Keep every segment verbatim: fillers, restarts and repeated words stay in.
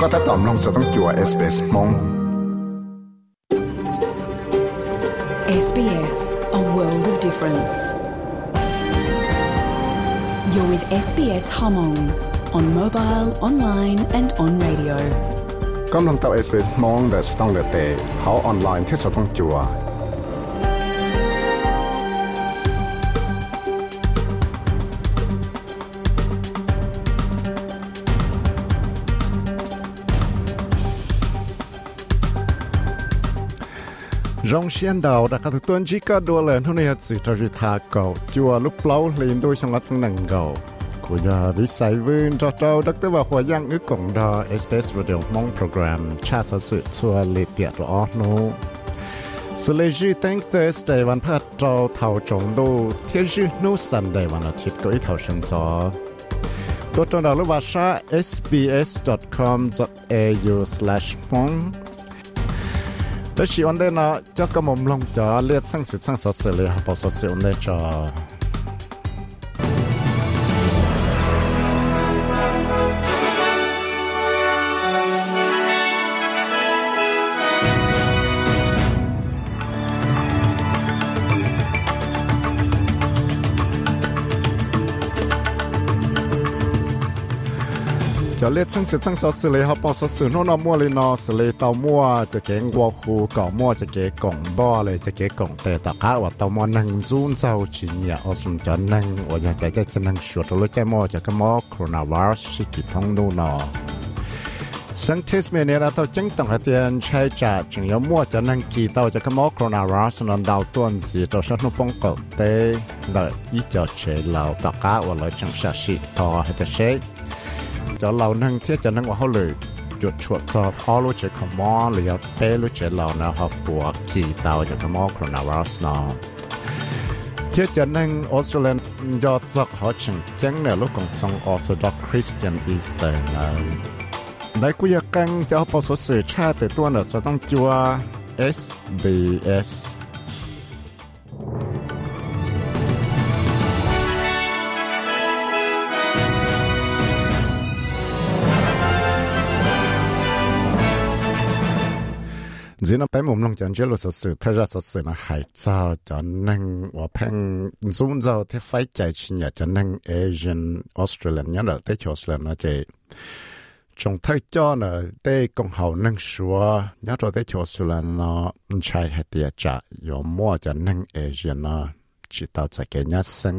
ก็ถ้าตอมลงสต้องจัว เอส บี เอส มองเอส บี เอส A world of difference. You're with เอส บี เอส Hmong on mobile, online and on radio. กำลังต่อ เอส บี เอส มองแต่สต้องเลือเตะเขาออนไลน์ที่สต้องจัวรองเชียนดาวดักตัวนี้ก็ดูแลทุกอย่างสิทธิธาเก่าจัวลุกเล้าเลียนด้วยช่างลัดสังหนังเก่าคุยาวิสัยวินจอดเราดักตัวว่าหัวยังอึกกงดาเอส บี เอส Radio มองโปรแกรมชาติสุดชัวเลียดเดียดออโนสเลจีตั้งเทสเดย์วันพัดเราเท่าจงดูเที่ยจีนูสันเดย์วันอาทิตย์ก็อีเท่าเชิงซอตัวจงดาวลูกว่าชา เอส บี เอส ดอท คอม ดอท เอ ยู สแลช มองแต่ชีวันเดน่ะจะกำลังลงจะเลียดสังสิสังสดเลยครับพอสดวันเดจะจะเลียดสังสิสังสดเลยครับพอสดโน่นมัวเลยนอสเลยเตามัวจะเก่งวัวคูก่อมัวจะเก่งกล่องบ่อเลยจะเก่งกล่องแต่ตะก้าว่าเตามัวนั่งซูนเศร้าชินเนี่ยเอาสมจันนั่งว่าอยากจะจะนั่งชวดแล้วใจมัวจะก็มัวโคโรนาไวรัสชิกิท้องดูนอสังเทสเมเนียเราต้องจังต้องให้เตียนใช้จ่าจึงยมัวจะนั่งกี่เตาจะก็มัวโคโรนาไวรัสนอนดาวต้นสีตัวชัดนุ่งปงกบเตะเลยอีเจ้าเชลเราตะก้าว่าเลยจังชาชิทอให้แต่เชจะเรานั่งเที่ยจะนั่งว่าเขาเลยจุดชวดจอดเขารู้จักขมอหรือเต้รู้จักเรานะครับปวดขี่เตาจากขมอโคโรนาไวรัสเนาะเที่ยจะนั่งออสเตรเลียยอดจากเขาจึงจังเนี่ยลูกของทรงออร์โธดอกซ์คริสเตียนอีสเตอร์นะในกุยกังจะเอาผสมสื่อชาติแต่ตัวเนี่ยจะต้องจัว เอส บี เอสจีน่าไปมุมลงจันเจลุสสื่อถ้าจะสดสื่อนะหายเจ้าจะนั่งว่าเพ่งซูนเจ้าที่ไฟใจชินอยากจะนั่งเอเชียนออสเตรเลียเนี่ยเด้อที่ออสเตรเลียนะเจจงไทยจ้าเนอะที่กงเขานั่งชัวเนี่ยตัวที่ออสเตรเลียนะใช้ให้เดียจะยอมมั่วจะนั่งเอเชียนะจิตเอาใจเกณฑ์ซึ่ง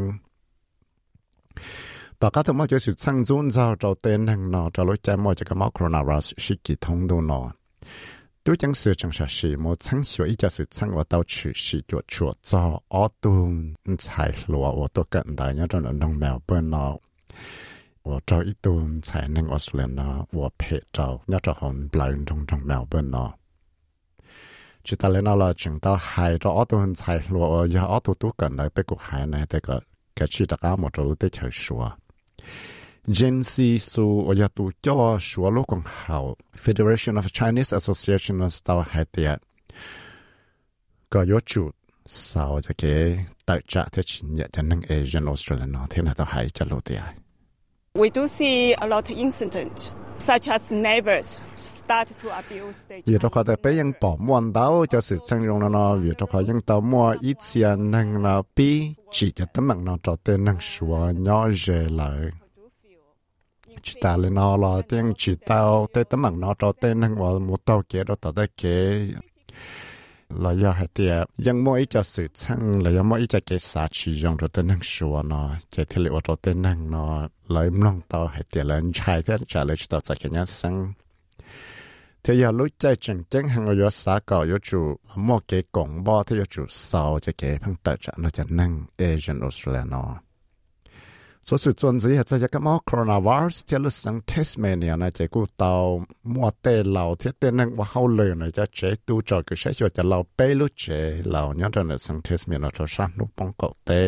ต่อการทั้งหมดจะสุดสั่งซูนเจ้าเราเต้นนั่งเนาะจะรู้ใจมั่วจะกับโคโรนาไวรัสชิกิทงดูเนาะ对讲是正常是莫曾学一家是曾我到去是做做做我都才罗我都跟大家这种弄苗本了我找一顿才能我说呢我陪着要找红不然种种苗本了直到来那了整到海着我都才罗我要我都都跟来被个海呢这个个去大家莫着得去说Gen Z สู่อยากตัวจ่อชัวโลกของเขา Federation of Chinese Association นั้นต่อให้เดียก็ยกจุดสาวจะเกี่ยตัดจากที่ชินอยากจะนั่ง Asian Australian ที่นั่นต่อให้จะรู้เดีย We do see a lot of incidents such as neighbors start to abuse the อยู่ตรงนั้นไปยังปอมวนดาวจะสื่อสังยงนั่นนะอยู่ตรงนั้นยังต่อมัวอีเสียนั่งนะปีจีจะตั้งมั่งนั่งจอดเต้นนั่งชัวย่อเจเลยchỉ ta lên nó là tiếng chỉ tao tới tấm bằng nó cho tên năng vào một tàu kế đó tao đã kế là do hai tiệtยังmỗi cho sự chăng là do mỗi cho cái xã chỉ dùng cho tên năng số nó chỉ thì liệu cho tên năng nó lấy mông tao hai tiệt là chạy thế trả lời cho tao cái nhát sang thì giờ lúc chạy chừng chừng hàng ở xã cỏ ở chủ mua cái cổng bo thì ở chủ sau cho cái phăng tự trả nó cho năng Asian Australia nó số sự chuẩn gì hếtจะก็มอ coronavirus ที่เราสั่ง Tasmania นะจะกูเตามัวเตะเราที่เตะนั่งว่าเขาเลยนะจะเจตูจอดก็ใช้จอดจะเราไปรู้เจเราเนี่ยตอนนั้นสั่ง Tasmania เราสั่งลูกปองเกาเตะ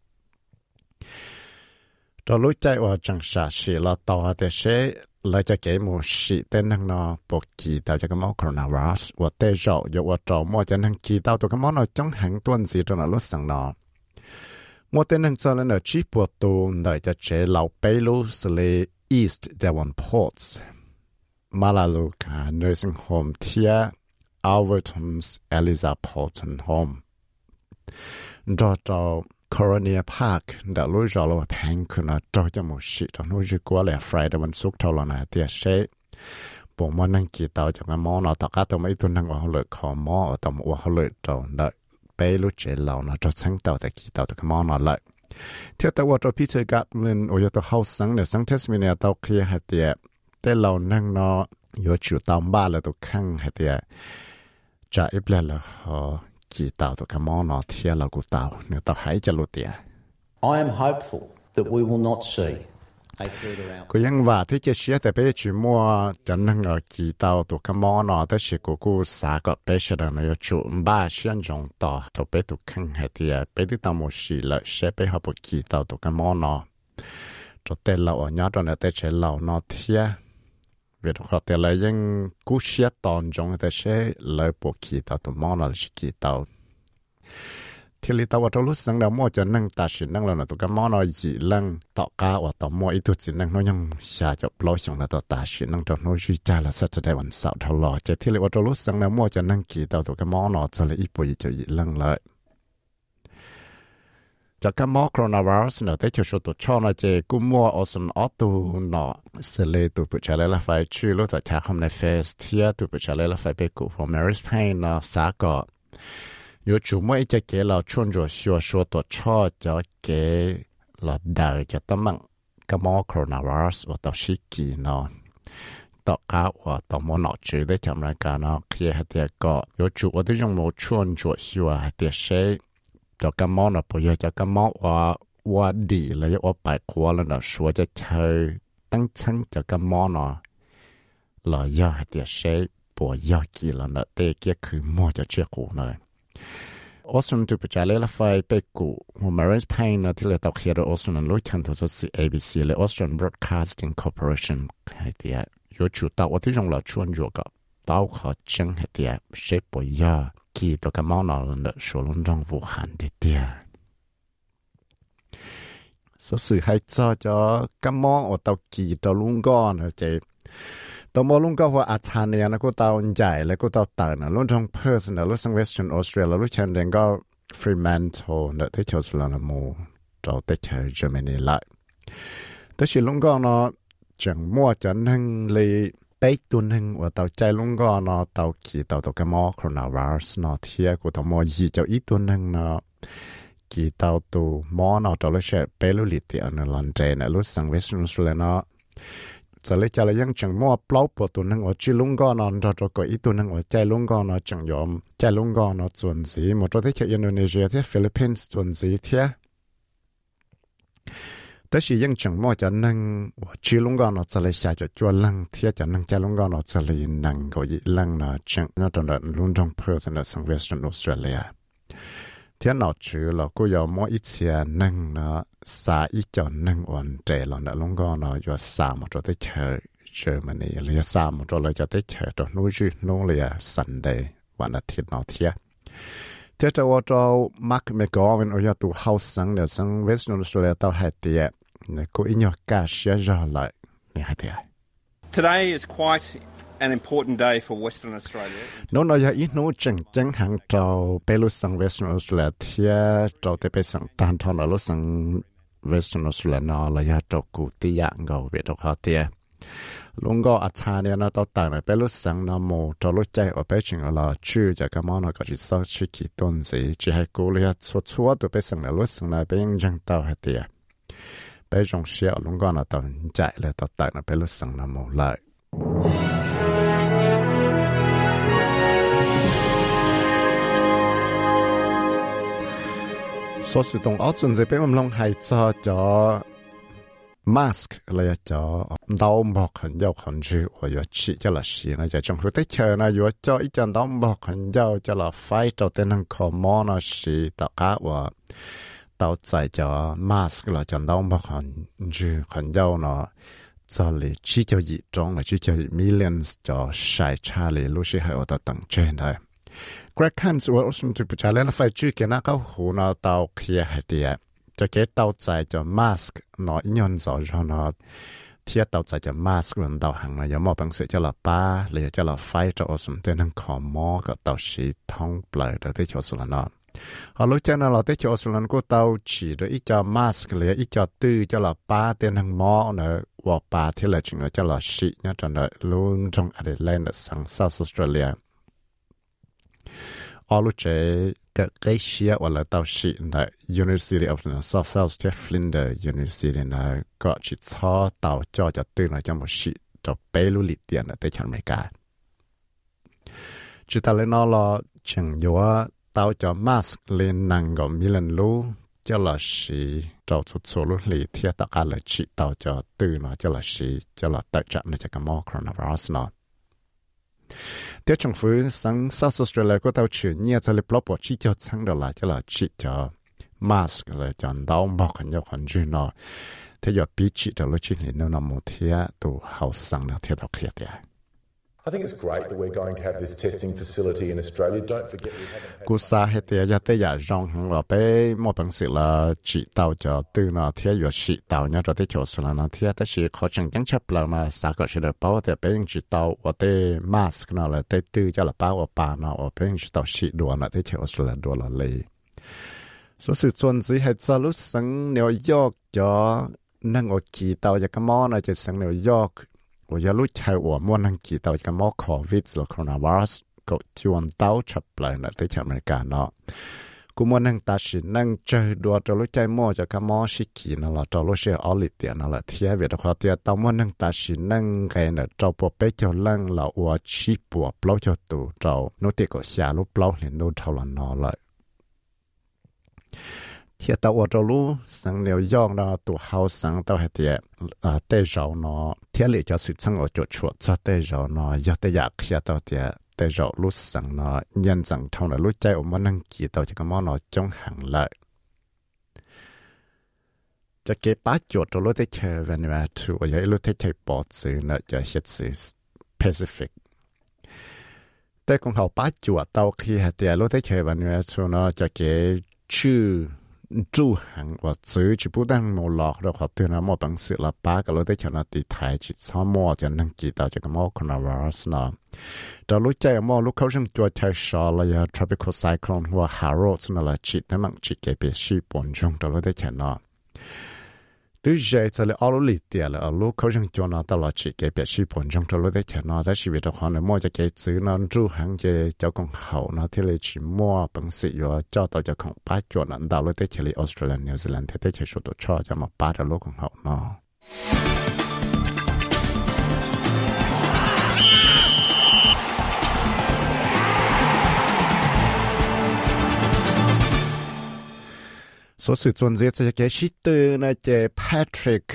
เรารู้ใจว่าจังสาสิเราต่อแต่เชเราจะเก็บมือสิเตะนั่งเนาะปกติเราจะก็มอ coronavirus ว่าเตะจอดอยู่ว่าจอดมัวจะนั่งกี่เตาตัวก็มอเราจ้องหังต้นสีตอนนั้นรู้สั่งเนาะmột tên năng cho nên ở chỉ bộ tù đợi cho chế lão Baylor Slay East Devonport Malaluka Nursing Home Tia Alverton's Eliza Polton Home. Đó cho Coronia Park đã lối rõ là phèn cứ nó cho cho một sự đó nó chỉ qua là Fridayวันศุกร์เท่านั้นนะที่เช่ผมมันนั่งกี่ตัวจากมอนะตากาตัวไม่ตัวนั่งว่าเลยขอมอตัวว่าเลยตัวได้ไปรู้เจเรานะจะสังตัวแต่กี่ตัวจากมอนะเลยเที่ยวแต่ว่าตัวพี่เจกัดมันโอ้ยตัวเขาสังเนี่ยสังเทสมีเนี่ยตัวเคลียร์ให้เดียแต่เรานั่งเนาะอยู่จุดตามบ้านแล้วตัวข้างให้เดียจะอีกแล้วละฮะกี่ตัวตัวกับมอนะเที่ยวเรากูตัวเนี่ยตัวหายจะรู้เดีย I am hopeful that we will not see a further out. ก็ยังว่าที่จะเชื่อแต่ไปจุดมัวจะนั่งเอากี่ตัวตัวกับมอนะแต่สิกูกูสาก็ไปเชื่อในจุดบ้านเชื่อจงต่อตัวไปตัวข้างให้เดียไปที่ตามมุสีเลยเชื่อไปหาพวกกี่ตัวตัวกับมอนะตัวเตเราอ่ะย้อนตอนนี้แต่เชื่อเราเนาะเที่ยเวลาเขาแต่ละยังกู้เชื่อตอนจงแต่เชื่อเลยพวกกี่ตัวตัวมอนะสิกี่ตัวที่ลิตาวตัวรู้สังดาวมัวจะนั่งตัดสินนั่งแล้วนะตัวก็มอนอยยี่ลังต่อกาว่าต่อมัวอีตัวสินั่งน้อยยังชาจะปล่อยส่งแล้วตัวตัดสินนั่งตัวน้อยจีจ่าละสัตว์ได้วันเสาร์ทลอจะที่ลิว่าตัวรู้สังดาวมัวจะนั่งกี่ตัวตัวก็มอนอจะเลยอีปุยจะยี่ลังเลยจากก็มอโคโรนาไวรัสเนอะแต่จะช่วยตัวช่อนะเจกูมัวออสนอตูเนาะเสเลตัวผู้ชายละไฟชื่อรู้ตัวชาคำในเฟสเทียตัวผู้ชายละไฟไปกูพอแมริสเพนนะสาก็有主么一只给老穿着小说的车叫给老大就他们个么 coronavirus 我到时期呢到家我到么脑子的讲来讲呢可以还得个有主我的用我穿着小还得谁就个么呢不要就个么我我ดี了我摆过了呢说จะเธอตั้งชั้นจะ个么呢老要还得谁不要记了呢แต่ก็คือมัวจะเชื่อกู呢ออสนตุปจาเลลไฟเปกูหัวมาริสเพนที่เลตอกเขียนออสนลุยคันทุสซี เอ บี ซี และ Austrian Broadcasting Corporation ให้เดียอยู่จุดต่อที่จงเราชวนอยู่กับต่อเขาจังให้เดียเชฟปอยากี่ตัวกับมอนอลน์ชัวลุนจงวูฮันเดียสุดสื่อให้เจ้าจะกับมอตัวกี่ตัวลุงก้อนเจตัวมอลุงก็ว่าอาชาเนี่ยนะก็ตัวใหญ่แล้วก็ตัวต่างนะลุงจงเพิร์สนะลุงสังเวสเทิร์นออสเตรเลียลุงเชนเดนก็ฟรีแมนโตนะที่ชาวสุรานามูเราที่ชาวเยอรมนีละแต่สิลุงก็เนาะจังมัวจะนั่งเลยไปตัวหนึ่งว่าตัวใจลุงก็เนาะตัวกี่ตัวตัวกับมอโคโรนาไวรัสเนาะเทียกูตัวมอยี่เจ้าอีตัวหนึ่งเนาะกี่ตัวตัวมอเนาะตัวลุงเชไปลุลิติอันนั้นลันเจนะลุงสังเวสเทิร์นออสเตรเลียเนาะจะเลยจะเลยยังจังมัวเปล่าปวดตัวนึงว่าจีลุงก็นอนจอดก็อีตัวนึงว่าใจลุงก็นอนจังยอมใจลุงก็นอนส่วนสีหมดตัวที่อินโดนีเซียที่ฟิลิปปินส์ส่วนสีเทียแต่สิยังจังมัวจะนั่งว่าจีลุงก็นอนจะเลยชาจะจวนลังเทียจะนั่งใจลุงก็นอนจะเลยนั่งก็อีลังนะจังนั่นตอนนั้นลุงจงเพิร์ตในสังเวสเทิร์นออสเตรเลียเทียนนอจือเราก็ยอมมัวอีเทียนั่งนะสาอีจอนนั่งอ่อนเจเราเนี่ยลุงก็นอยสามตัวที่เชอเยอรมนีเลยสามตัวเลยจะได้เชอตัวนู้นจีนู้นเลยซันเดย์วันอาทิตย์นอเทียเทียจะว่าเรามักไม่ก่อเป็นอยากตัวเฮาสังเนี่ยสังเวสต์ออสเตรเลียตัวให้เตียเนี่ยก็อินยากาเชียร์เลยนี่ให้เตีย Today is quite an important day for Western Australia. โน้นเราอยากอีโน้จังจังหังเราไปลุสังเวสต์ออสเตรเลียเทียเราจะไปสังตานทอนเราลุสังเวสต์ออสเตรเลียนอเราอยากเรากูตีอย่างเราเวทเขาเทียลุงก็อาชาเนี่ยนะตัวต่างไปลุสังนะโมเราลุใจออกไปจึงเราชื่อจากกมอนก็จะสักชิกิต้นสิจะให้กูเลยชัวชัวตัวไปสังนะลุสังนะไปยังจังเต้าให้เทียไปจงเชียลุงก็นะตัวใจเลยตัวต่างไปลุสังนะโมเลย所以同我准备俾我们係做咗 mask 嚟咗刀幕很有很住，我要切咗落時呢就仲好啲長呢，如果做一陣刀幕很有就落快做啲能靠摸呢時，大家話到在咗 mask 嚟就刀幕很住很有呢，就嚟只就熱種嚟只就 millions 就晒差嚟，老師係我度等住呢。Greg Hans ว่าอุตส่าห์เล่นไฟจื้อเกี่ยนะเขาหูนอเตาเคลียร์ให้เดียจะเก็ตเตาใจจะมาสก์นออินยอนสอจอนอ thiết tàu chạy cho mask lần tàu hàng là giống một bằng sự cho là ba lấy cho là phải cho ở sum tên năng khó mò cái tàu sĩ thông blại được tới chỗ số là nó họ lúc cho nó là tới chỗ số là của tàu chỉ được ít cho mask lấy ít cho tư cho là ba tên năng mò nữa và ba thì là chuyện cho là sĩ nhá cho nó luôn trong Adelaide sang South Australia họ lúc chơi cái cái xia hoặc là tàu sĩ là University of New South Wales tại Flinders University là có chỉ cho tàu cho cho tư là cho một sĩ cho bé lưu lịch tiền ở tới châu America. Chỉ ta lên nó là chẳng yếu tàu cho mask lên năng gồm mi lần lưu cho là sĩ cho chút số lưu lịch thì tất cả là chỉ tàu cho tư nó cho là sĩ cho là tự trạng là cho cái mô coronavirus nó. Tiếp trong phủ sang South Australia có tàu chuyển nhẹ cho lịch lọc bộ chỉ cho sang đó là cho là chỉ cho mask là cho đau mọc hình nhau hình như nó thế giờ bị chỉ cho lúc chỉ nên nó một thiên tụ hậu sang nó thiên đạo kia thế. I think it's great that we're going to have this testing facility in Australia. Don't forget we haven't had. Cú sa hết thế giờ tới giờ rong hàng là bé một bằng sự là chỉ tàu cho từ nó thiên giờ chỉ tàu nhá cho tới chỗ số là nó thiên tới chỉ khó chẳng chẳng chấp là mà sao có sự được bảo thì bé chỉ tàu và tới mask nó là tới từ cho là bảo và bà nó và bé chỉ tàu chỉ đùa nó tới chỗ số là đùa là lấy. Số sự chuẩn gì hay cho lúc sáng New York cho năng ở chỉ tàu cho cái món này chỉ sáng New York我要录台我莫能记到一个莫 COVID 了 coronavirus ก็ชวนเต้าชับเลยนะที่อเมริกาเนาะกูมัวนั่งตัดสินนั่งเจอดัวจะรู้ใจมั่วจะก็มั่วชิกีนั่นแหละจะรู้เชื่อออลิเตียนั่นแหละเทียบเวลาเตียต้องมัวนั่งตัดสินนั่งไงเนี่ยจะปวดเป๊ะจะลั่งเราว่าชีปวดเปล่าจะตูจะโน้ตก็เสียรูปเปล่าเห็นดูเท่านั้นนอเลยเทียตาวจะรู้สังเนียวยองเนาะตัวเฮาสังตัวเทียอ่าเตจเอาเนาะเทียเลยจะสิสังเอาจุดชัวจะเตจเอาเนาะอยากแต่อยากเทียตัวเทียเตจเอารู้สังเนาะยันสังเท่านั้นรู้ใจออกมานั่งกี่ตัวจะก็มอเนาะจงหังเลยจะเก็บป้าจุดตัวรู้ได้เชอวันนี้มาถูกอย่ารู้ได้เชอปอดซื้อเนาะจะเฮ็ดซื้อ Pacific แต่ของเขาป้าจุดตัวขี้เทียรู้ได้เชอวันนี้มาถูกเนาะจะเก็บชื่อ住行或者只不但冇落到學對那冇本事啦，八個老啲人啊啲太只參摩就能記到這個冇 coronavirus 啦。到lúc chạy冇lúc khâu sinh cho chạy sọ là ya tropical cyclone hoặc Harold 那啦，只他們只給別是本種到老啲人啊。對住就係奧利啲啦，lúc khâu sinh cho nó到啦只給別是本種到老啲人啊，但是為咗可能冇就給子呢住行嘅就更好呢，ที่เลย只冇本事要找到就更八咗呢，到老啲ที่เลย Australia New Zealand ที่ที่สุดตัวชอบจะมา八到老更好呢。số sự chuẩn bị cho cái sĩ tử này là Patrick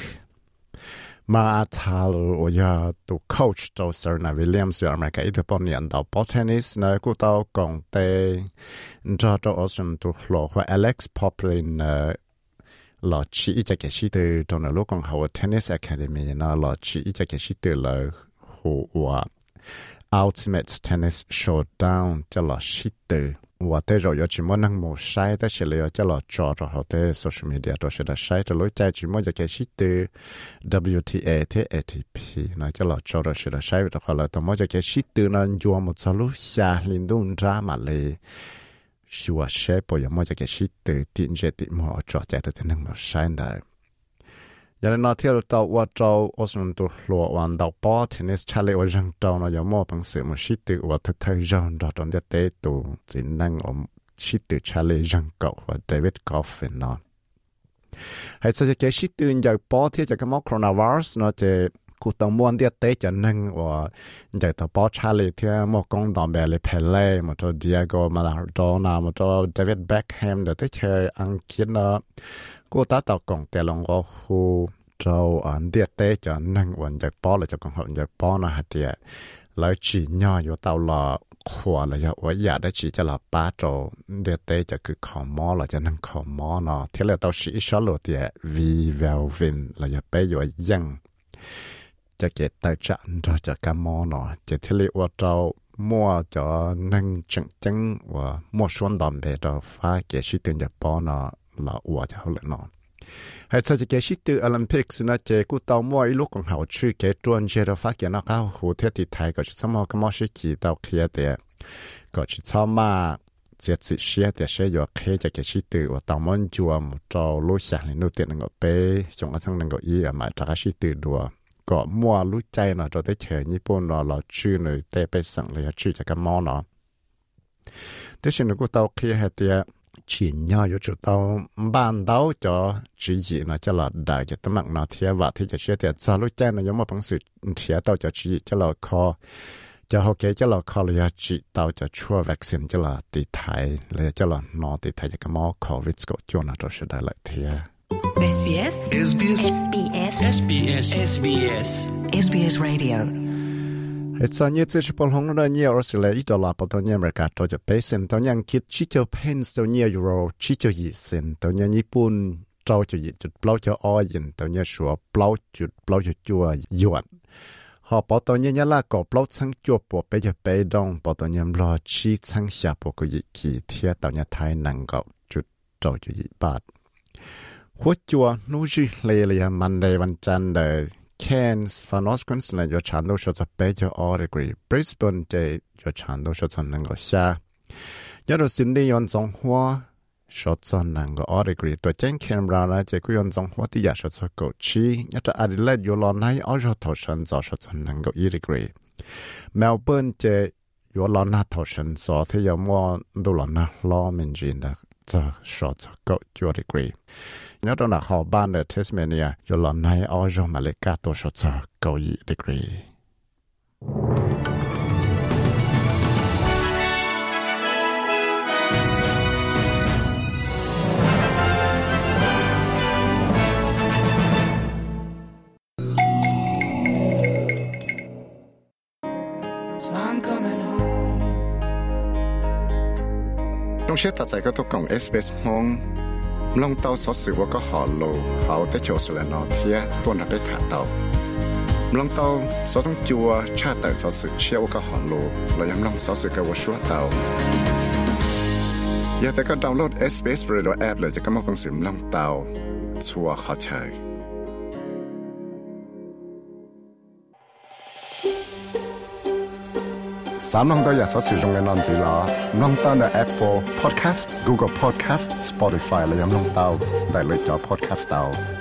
Martalo và tu coach cho Serena Williams ở America ít bao nhiêu đầu ball tennis này cũng tao còn tệ cho cho Australia tu lo và Alex Poplin là chỉ cho cái sĩ tử trong lúc còn học tennis academy nó là chỉ cho cái sĩ tử là hồ Ultimate Tennis Showdown cho là sĩ tử và thế rồi chỉ muốn năng một sai thế sẽ lấy cho là cho cho họ thế social media đó sẽ là sai cho lối chạy chỉ muốn cho cái shit từ W T A thế A T P nó cho là cho đó sẽ là sai vì đó là tao muốn cho cái shit từ nó dùng một số lúc xa liên đun ra mà lấy xua sẽ bây giờ muốn cho cái shit từ tiền chế tiền mà cho chạy được năng một sai đấy giờ nó theo tàu qua tàu Australia tu lúa hoàn đầu ball tennis Charlie ở trong tàu nó giống một bằng sự một shit từ và thực thời gian đó trong đất tế tu chỉ năng ở shit từ Charlie trong cậu và David Goffin nó hay sao cái shit từ giờ ball thì cho cái mốc coronavirus nó chỉ cụ tàu muôn đất tế cho năng và giờ tàu ball Charlie thì một con đòn bè lấy Pele một cho Diego Maradona một cho David Beckham để tới chơi ăn kiến nó cô ta tàu còn tè lòng có khu trâu ăn địa tế cho năng vận giải bó là cho con hậu giải bó nó hạt địa lại chỉ nhỏ vô tàu là khóa là do ở nhà đó chỉ cho là ba trâu địa tế cho cứ khó mò là cho năng khó mò nó thế là tàu sĩ số lộ địa vì vào vin là do bé vô dân cho cái tài trạng cho cho cá mò nó chỉ thế là ở trâu mua cho năng chẳng chẳng và mua xuân đòn về cho phá cái sĩ tiền giải bó nó là ủa cho họ lại nó hay sao cái sĩ tử Olympics nó chế cú tàu mua ít lúc còn hậu chữ cái tuần chế đó phát hiện nó cao hồ thiết thì thay có chỉ sao mà cái món sĩ kỳ tàu kia để có chỉ sao mà只只些的些有开着个是对我当门做木照路下来弄点那个背，像我上那个伊啊买这个是对多，个mua路ใจ呢就得chờ日本呢老去呢得被省了去这个猫呢，但是如果到开还得钱呀有就到办到就只意呢就老大就ตมัก呢贴ว่าที่จะเชื่อแต่ซา路ใจ呢有么本事贴到就只就老靠จะเขาเกี่ยวจะเราขอเลยจีตาวจะชัววัคซีนจะเราติดไทยเลยจะเรานอติดไทยจะก็มอโควิดก็จวนเราจะได้เลยเทียเอส บี เอส เอส บี เอส เอส บี เอส เอส บี เอส เอส บี เอส เอส บี เอส Radio เหตุการณ์นี้จะเป็นผลของเรื่องนี้ออสเตรเลียตัวละปตัวนี้อเมริกาตัวจะเป็นเซนตัวยังคิดชิจเพนตัวนี้ยูโรชิจยี่เซนตัวนี้ญี่ปุ่นเจ้าจะยี่จุดเปล่าจะอ้อยตัวนี้ชัวเปล่าจุดเปล่าจะจัวหยวนhọ bảo tao nhớ là có bao sáng chụp bộ bây giờ bây đông bảo tao nhớ lo chi sáng xia bộ cái gì kỳ thiệt tao nhớ thái năng gạo chút trâu chút gì bátหัวจัวนู้จีเลยเลยมันเลยวันจันทร์เลย Cairns ฝั่งนอร์ทควีนส์แลนด์อยู่ชั้นดูชุดจะไปจะออริกรี Brisbane จะอยู่ชั้นดูชุดจะนั่งก็เสียยอดสินดียอนสองหัวชุดจะนั่งก็ออริกรีตัวเจ้งแคมรานะจะกุยอนสองหัวที่อยากชุดจะกดชียอดอดิเลดอยู่ลอนให้ออจทชันจะชุดจะนั่งก็อีริกรีเมลเบิร์นจะอยู่ลอนหน้าทชันจะที่ยอมว่าดูลอนหน้าล้อมินจีนจะชุดจะกดยูริกรีnhớ trong là họ ban ở Tasmania, rồi lần này ở trong Malacca tôi sẽ cho cầu ý degree. Trong suốt thời gian tôi cùng ét bê ét Hongลองเตาสอสือว่าก็หอโลเขาได้โชว์สุเลนอเทียตัวนักได้ขาเตาลองเตาสอต้องจัวชาแต่สอสือเชี่ยวว่าก็หอโลเรายังลองสอสือกับว่าชัวเตาอยากแต่ก็ดาวน์โหลด เอส บี เอส Radio App เลยจะก็มาฟังเสียงลองเตาชัวเขาใช้สามน้องตัวอยากสอสื่อตรงในนอนสีล้อน้องตัวใน Apple Podcast Google Podcast Spotify และยังน้องเต้าได้เลยจอ Podcast เต้า